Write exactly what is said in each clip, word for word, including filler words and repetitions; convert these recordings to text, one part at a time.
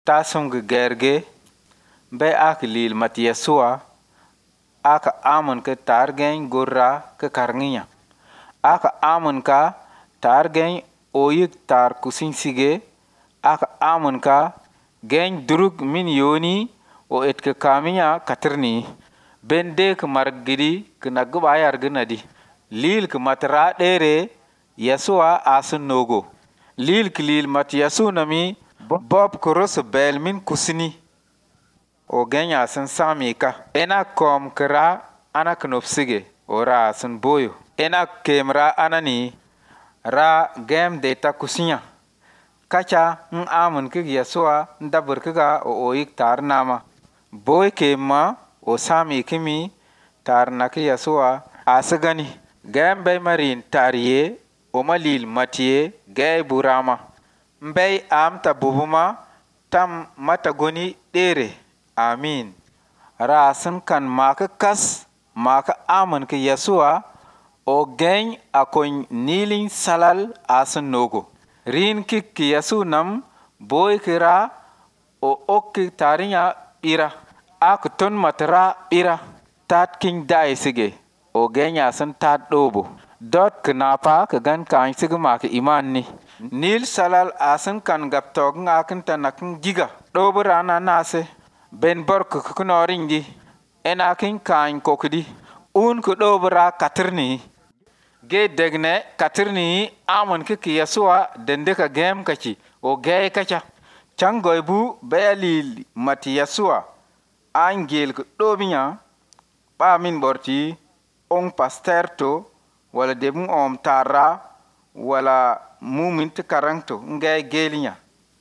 tasum ge gerge be ak lil mat Yesua aka amun ke targen gorra ke karnginya aka amun ka targen oyik tar kusin sige aka amun ka gen durug min yoni o et ke kaminya katirni bende ke margidi ke nagba yar gnadi lil ke matra dere Yesua asun nogo lil ke lil mat Yesu nami bob koros bel min kusini o genya sun sami ka ena kom kra ana knopsige ora sun boyo ena kemra anani ra gem de ta kusinya kacha n amun ke Yesua ndabur kiga o oyik tar nama boy kema o sami kimi tar nak Yesua asagani gem bay marin tariye o malil matiye gay burama mbay am ta bubuma tam mata goni dere amin rasan kan maka kas maka amun ke Yesua o gen akon nilin salal asan nogo rin kik ki Yesu nam boy kira o okki tarinya ira ak ton matara ira tat king dai sige o gen asan tat dobo dot knapa ka gan kan sige maka iman ni nil salal asan kan gaptog ngakin tanakin giga dobo rana nase ben bork kunoringi enakin kan kokdi un ko dobra katirni ge degne katirni amon ke Yesua dende ka gem kachi o ge kacha changoy bu bayalil mat Yesua angel ko dobinya pa min borti on pasterto wala debun om tara wala mumin te karanto nge gelinya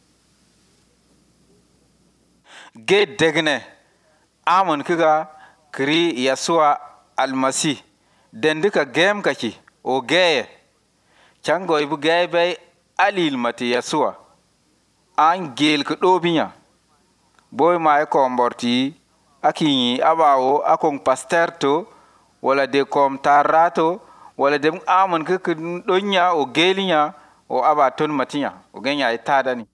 ge degne amon kiga kri Yesua almasi dende ka gem kachi o geye chango ibu geye bay alil mati Yesua an gel ko dobinya boy may ko mborti akinyi abawo akon pasterto wala de kom tarato wala dem amon ke donya o gelinya o aba ton matinya o genya itadani